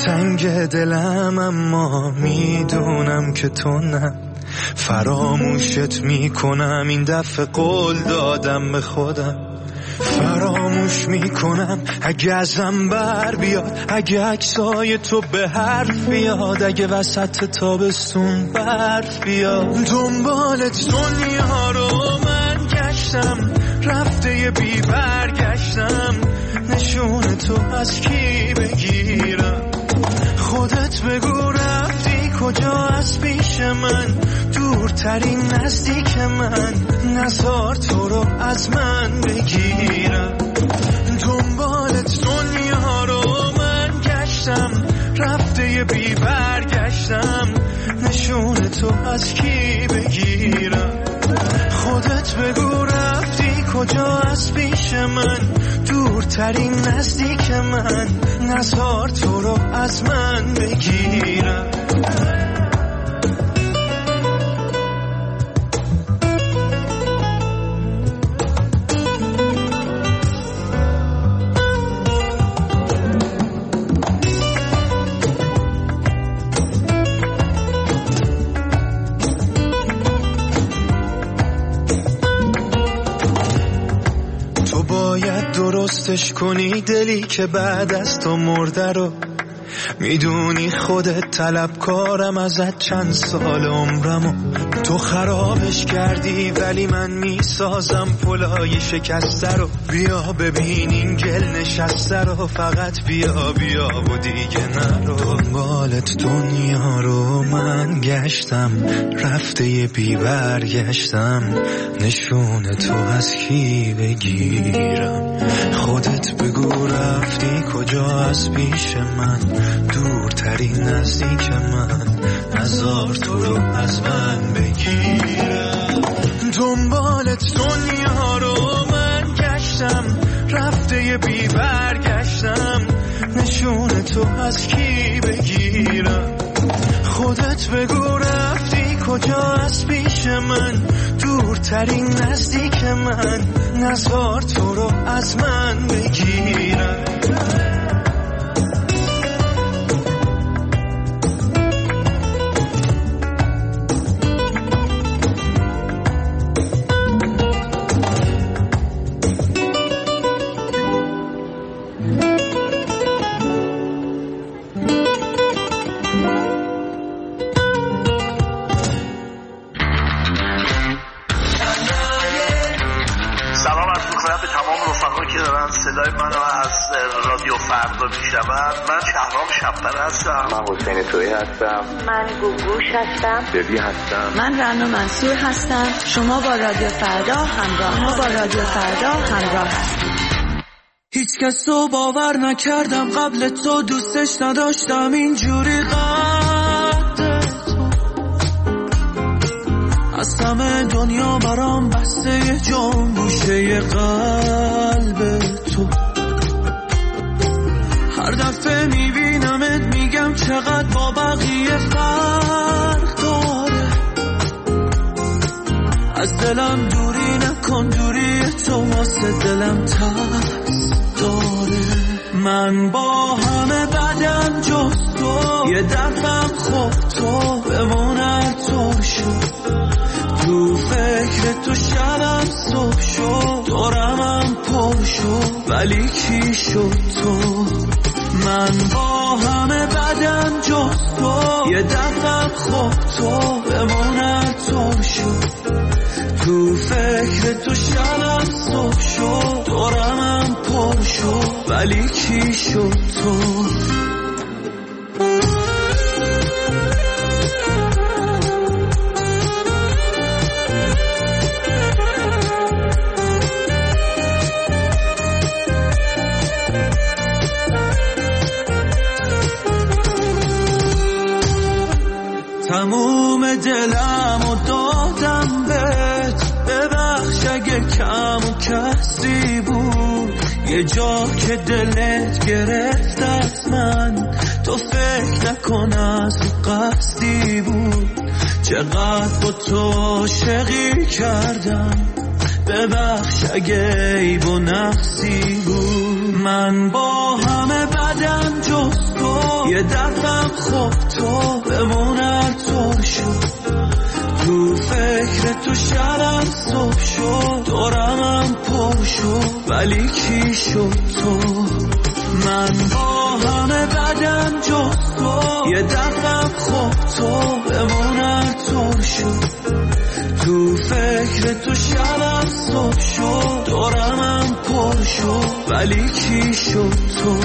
تنگ دلم، اما میدونم که تو نه. فراموشت میکنم، این دفعه قول دادم به خودم. فراموش میکنم اگه ازم بر بیاد، اگه عکسای تو به حرف بیاد، اگه وسط تابستون برف بیاد. دنبالت دنیا رو من گشتم، رفته بی برگشتم. نشون تو از کی بگیرم؟ خودت بگو رفتی کجا از پیش من؟ دورترین نزدیک من، نزار تو رو از من بگیرم. دنبالت دنیا رو من گشتم، رفته بی برگشتم. نشون تو از کی بگیرم؟ خودت بگو رفتی کجا از پیش من؟ دورترین نزدیک من، نزار تو رو از من بگیرم. درستش کنی دلی که بعد از تو مرده رو. میدونی خودت طلبکارم ازت چند سال عمرمو. تو خرابش کردی ولی من میسازم پلای شکسته رو. بیا ببین این گل نشسته رو، فقط بیا بیا و دیگه نرو. دنبالت دنیا رو من گشتم، رفته بی برگشتم. نشون تو از کی بگیرم؟ خودت بگو رفتی کجا از پیش من؟ دورترین نزدیک من، نزار تو رو از من بگیرم. دنبالت دنیا رو من گشتم، رفته بی برگشتم. نشون تو از کی بگیرم؟ خودت بگو رفتی کجا از پیش من؟ دورترین نزدیک من، نزار تو رو از من بگیرم. من شهرام شب‌پره هستم. من حسین تویی هستم. من گوگوش هستم. ببی هستم. من رنا منصور هستم. شما با رادیو فردا همراه هستید. هیچ کس رو باور نکردم قبل تو، دوستش نداشتم اینجوری قد تو. از همه دنیا برام بسته یه جام گوشه قلب تو. هر دفعه میبینمت میگم چقدر با بقیه فرق داره. از دلم دوری نکن، دوری تو واسه دلم ترس داره. من با همه بدم جز تو، یه دفعم خوب تو بمونه تو شد. تو فکر تو شبم صبح شد، دورمم پر شد ولی کی شد تو؟ من با همه بدم جز تو، یه دفعم خوب تو بمونه تو شد. تو فکر تو شبم صبح شد، دورمم پر شد ولی کی شد تو؟ تموم دلم و دادم بهت، ببخش اگه کم و کسی بود. یه جا که دلت گرفت از من، تو فکر نکن از قصدی بود. چقدر با تو عاشقی کردم، ببخش اگه عیب و نقصی بود. من با همه بدم جز تو، یه دفعه خب تو بمون هر طور شد تو فکر تو شبم صبح شد دورمم پر شد ولی کی شد تو من با همه بدم جز تو یه دفعه خب تو بمون هر طور شد تو فکر تو شبم صبح شد دورمم پر شد ولی کی شد تو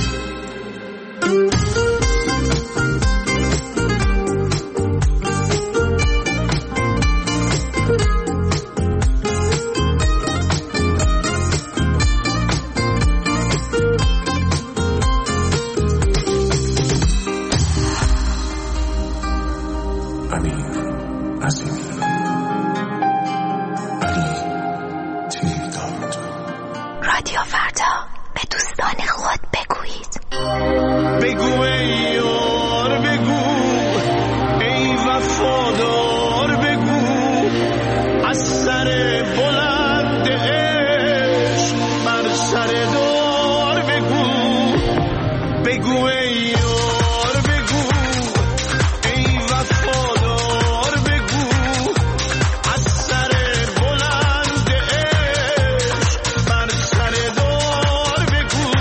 رادیو فردا به دوستان خود بگویید. بگو ای یار بگو ای وفادار بگو از سر بلند عشق بر سر دار بگو بگو ای یار بگو ای وفادار بگو از سر بلند عشق بر سر دار بگو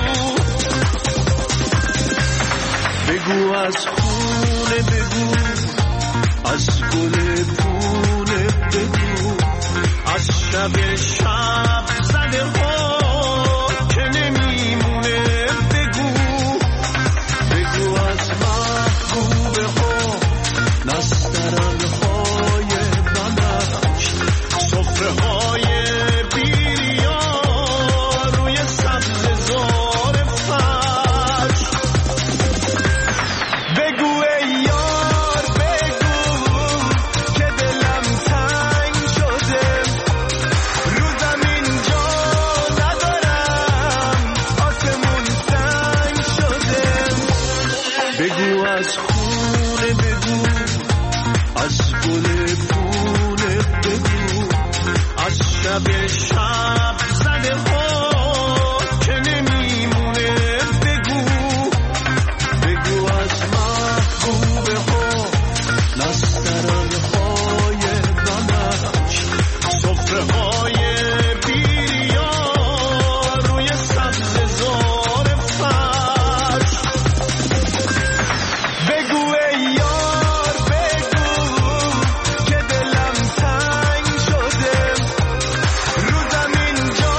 بگو از خونه بگو از گل پونه بگو از شب شب زده ها که نمیمونه بگو بگو از محبوبه ها نسترن های بنفش صفره های بیریا روی سبز زار فرش بگو ای یار بگو که دلم تنگ شده رو زمین جا ندارم آسمون سنگ شده بگو از خونه بگو از گل پونه بگو از شب شب زده ها که نمیمونه بگو بگو از محبوبه ها نسترن های بنفش صفره های بیریا روی سبز زار فرش بگو ای یار بگو که دلم تنگ شده رو زمین جا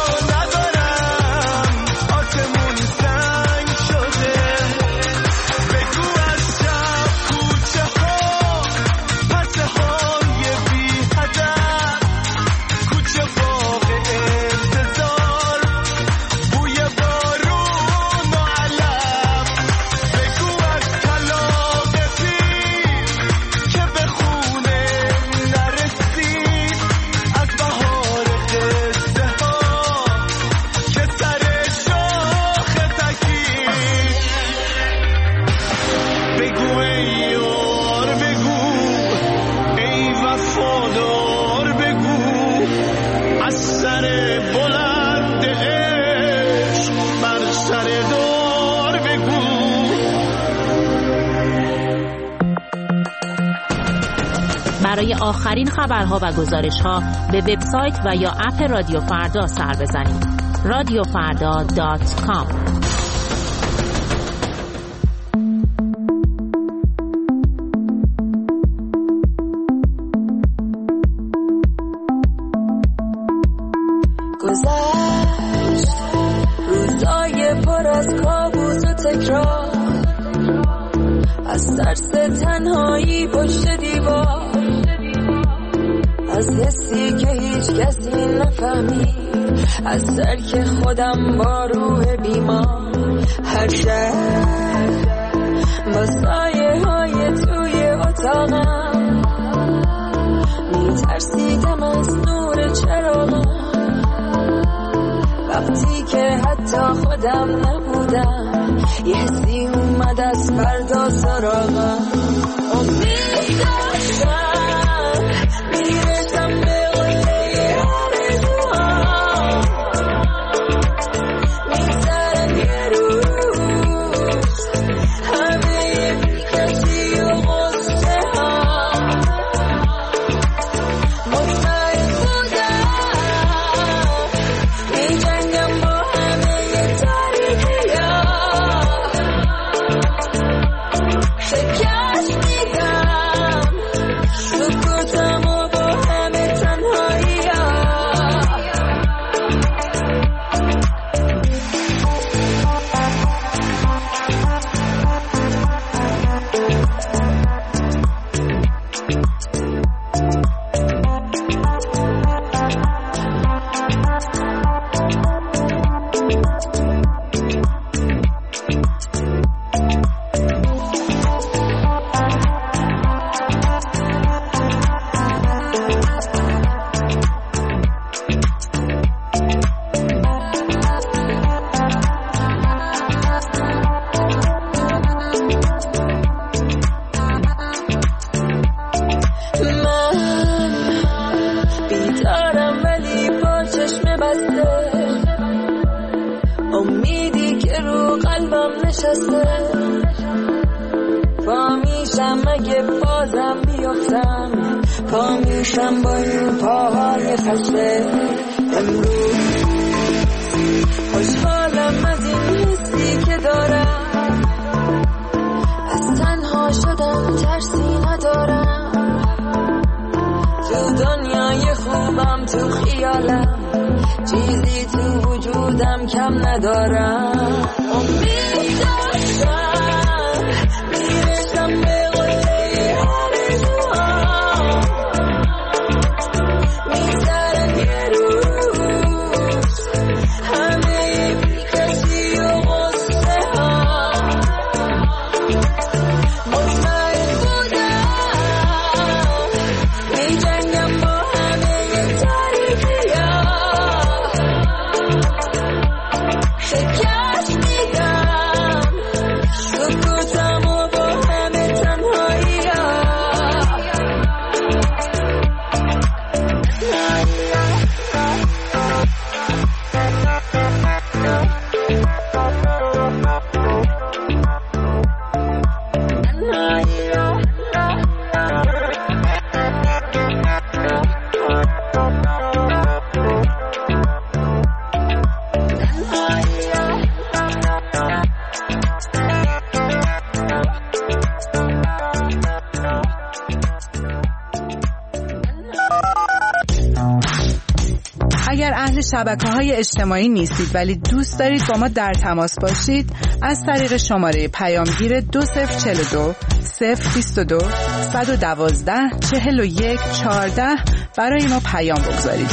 ندارم آسمون سنگ شده بگو از شب کوچه ها پسه های بی هدف کوچه باغ انتظار بوی بارون و علف بگو از کلاغ پیر که به خونه نرسید از بهار قصه ها که سر شاخ تکید بگو ای یار بگو ای وفادار بگو از سر بلند عشق بر سر دار بگو برای آخرین خبرها و گزارش‌ها به وبسایت و یا اپ رادیو فردا سر بزنید. radiofarda.com گذشت روزای پر از کابوس و تکرار از ترس تنهایی پشت دیوار از حسی که هیچ کسی نفهمید از ترک خودم با روح بیمار هر شب با سایه های توی اتاقم میترسیدم از نور چراغم وقتی که حتی خودم نبودم یه حسی اومد از فردا سراغم امید داشتم میرسم به قله آرزوهام میگذرم یه روز اگر اهل شبکه‌های اجتماعی نیستید ولی دوست دارید با ما در تماس باشید، از طریق شماره پیامگیر 2042 022 112 41 14 برای ما پیام بگذارید.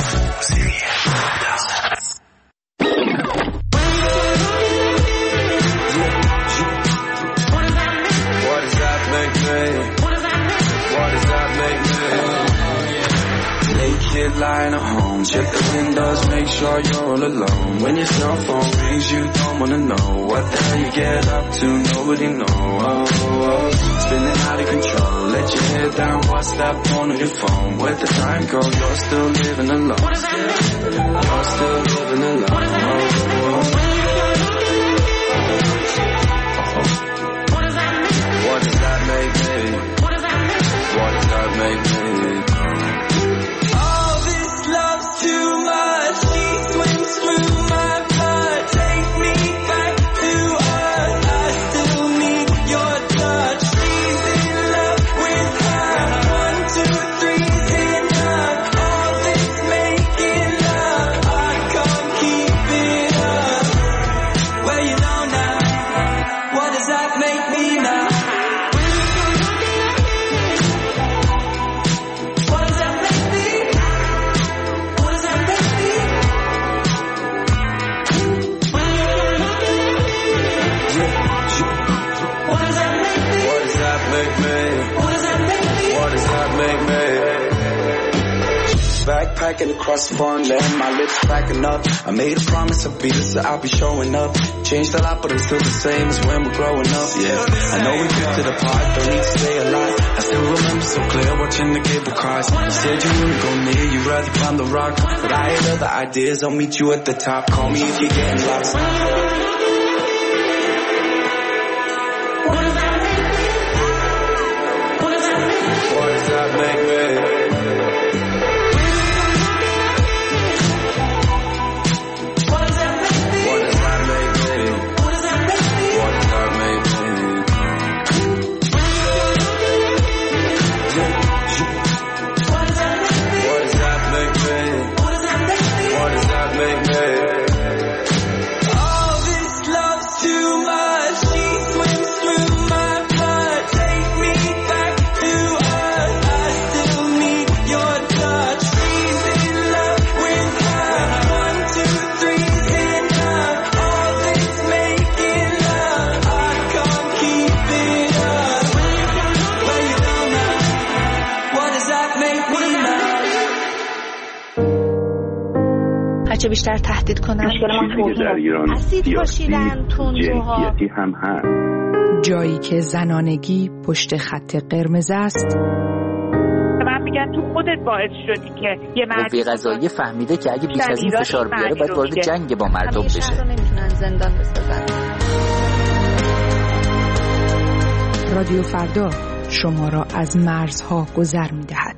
Lying at home, check the windows, make sure you're all alone. When your cell phone rings, you don't wanna know what the hell you get up to, nobody knows. Spinning out of control, let your head down, what's that phone on your phone? Where'd the time go? You're still living alone. You're still living alone. What does that make me? What does that make me? Too much, she swims through my blood. Take me back to us. I still need your touch. She's in love with her. 1, 2, 3's enough. All this making love, I can't keep it up. Well, you know now, what does that make me now? Backpacking across the foreign land, my lips cracking up. I made a promise I'll be this, so I'll be showing up. Changed a lot, but I'm still the same as when we're growing up. Yeah, I know we drifted apart, don't need to stay alive. I still remember so clear watching the cable cars. You said you wouldn't go near, you'd rather climb the rock. But I had other ideas, I'll meet you at the top. Call me if you're getting lost. What does that make me? What does that make me? What does that make me? Still بیشتر تهدید کنن. مشکل ما در ایران اسید پاشیدن، تندروها، جنسیتی هم هست. جایی که زنانگی پشت خط قرمز است. من میگم تو خودت باعث شدی که یه قوه قضاییه فهمیده که اگه بیش از این فشار بیاره باید وارد جنگ با مردم بشه. شهر رو نمیتونن زندان بسازن. رادیو فردا شما را از مرزها گذر می‌دهد.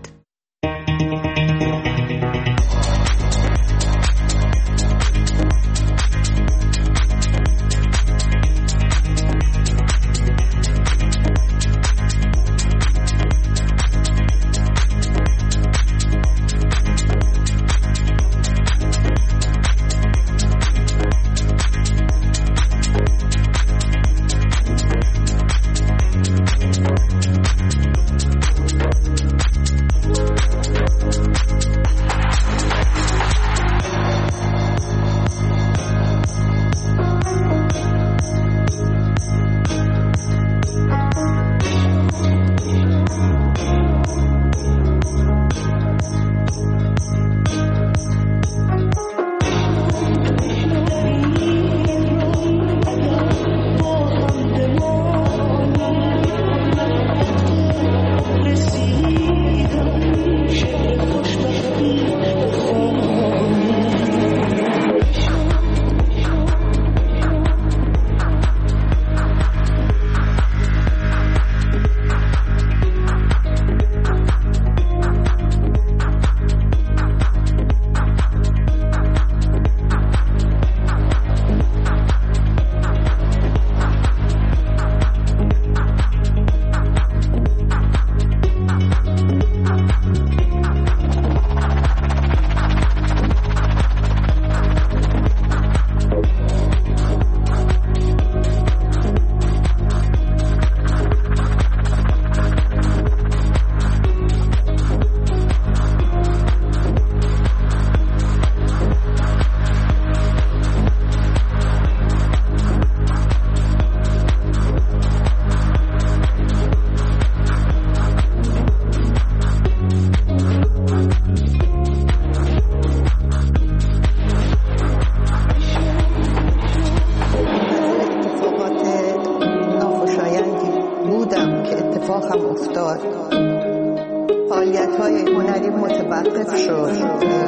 فعالیت‌های هنری متوقف شد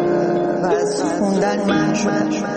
و از خوندن منع شد.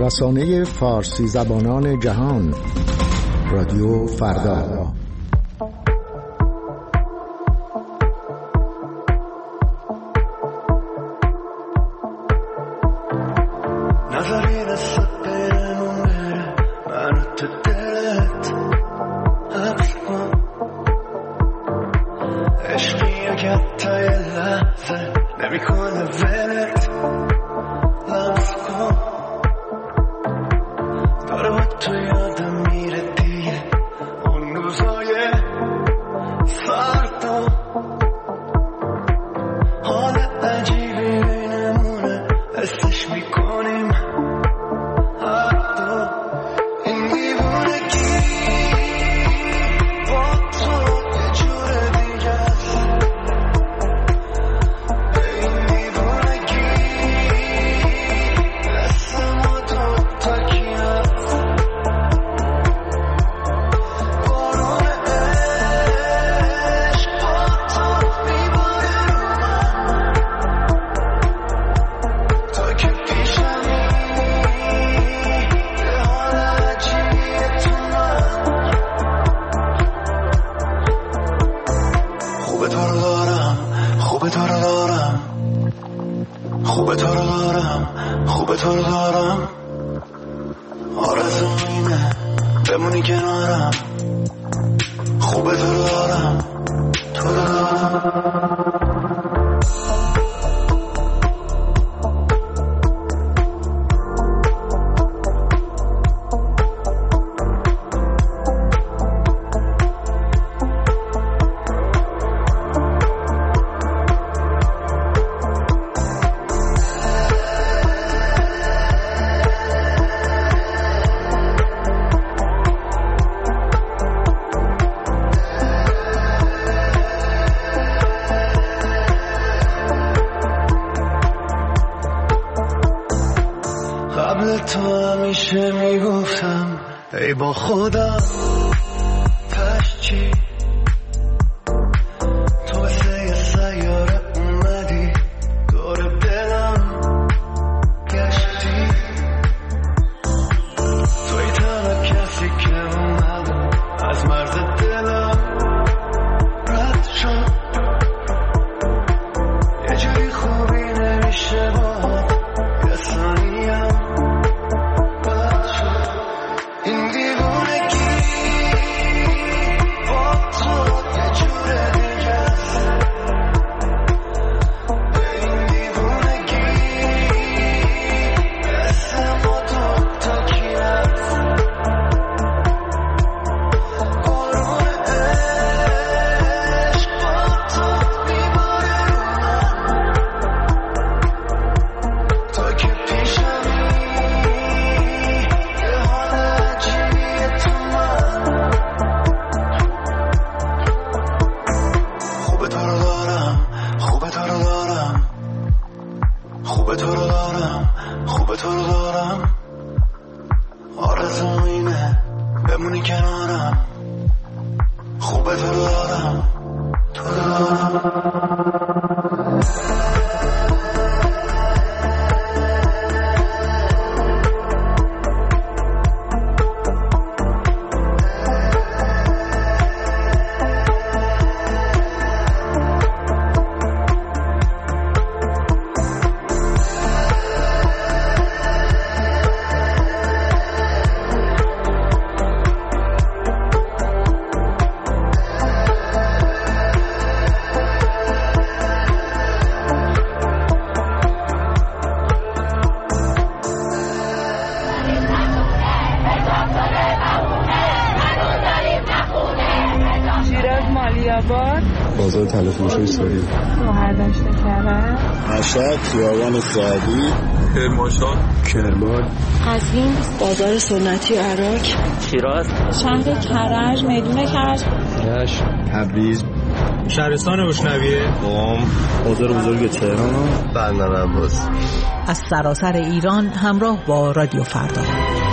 رسانه فارسی زبانان جهان، رادیو فردا. نمیکنه ولت لمس کن داره با تو یادم میره دیگه اون روزای فردا حال عجیبی بینمونه حسش میکنیم حتی این دیوونگی با تو یه جور دیگه است به این دیوونگی مثل ما دو تا کی هست بارون عشق با تو میباره رو من تو که پیشمی یه حال عجیبیه تو من خوبه تو رو دارم خوبه تو رو دارم خوبه تو رو دارم خوبه تو رو دارم آرزوم اینه بمونی کنارم خوبه تو رو دارم تو رو دارم قبل تو همیشه میگفتم ای با خدا تش چی تو مثل یه سیاره اومدی دور دلم گشتی توی تنها کسی که اومدم از مرز دلم رد شد یه جوری خوبی نمیشه باهات یه ثانیم بد شد این دیوونگی با تو یه جور دیگه است به این دیوونگی مثل ما دو تا کی هست بارون عشق با تو میباره رو من تو که پیشمی یه حال عجیبیه تو من خوبه تو رو دارم خوبه تو رو دارم خوبه تو رو دارم خوبه تو رو دارم آرزوم اینه بمونی کنارم خوبه تو رو دارم تو رو دارم شیراز مالیاباد بازار تلفروش ایستاری شهردشت کرد مشهد خیابان سعدی کرمانشاه کرمان قزوین بازار سنتی عراق شیراز شهر کرج میدون کرج رشت تبریز شهرستان روشنویه قم بازار بزرگ تهران بندر عباس از سراسر ایران همراه با رادیو فردا.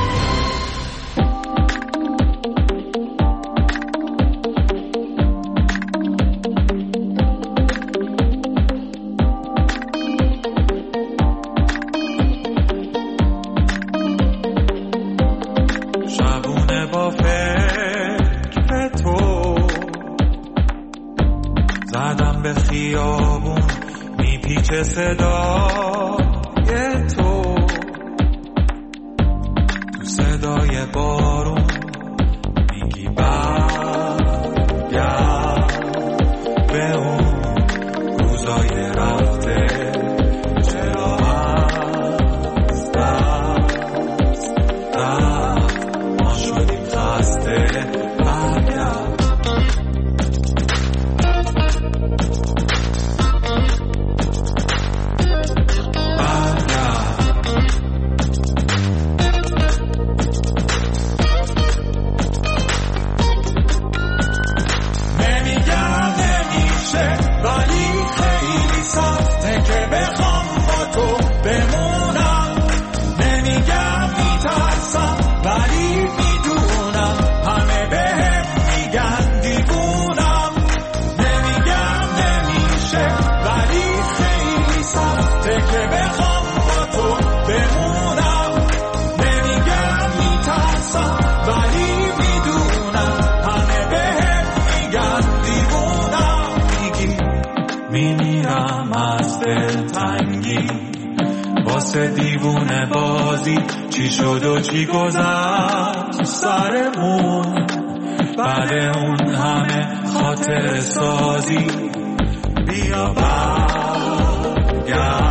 شبونه با فکر تو زدم به خیابون میپیچه صدای تو صدای بارون میگی برگرد به اون روزای رفته که بخوام با تو بمونم. نمیگم میترسم ولی میدونم همه بهم میگن دیوونم. نمیگم نمیشه ولی خیلی سخته که بخوام با تو بمونم. نمیگم میترسم ولی میدونم همه بهم میگن دیوونم. میگی میمیرم از دلتنگی واسه دیوونه بازی، چی شد و چی گذشت سرمون بعد اون همه خاطر سازی. بیا برگرد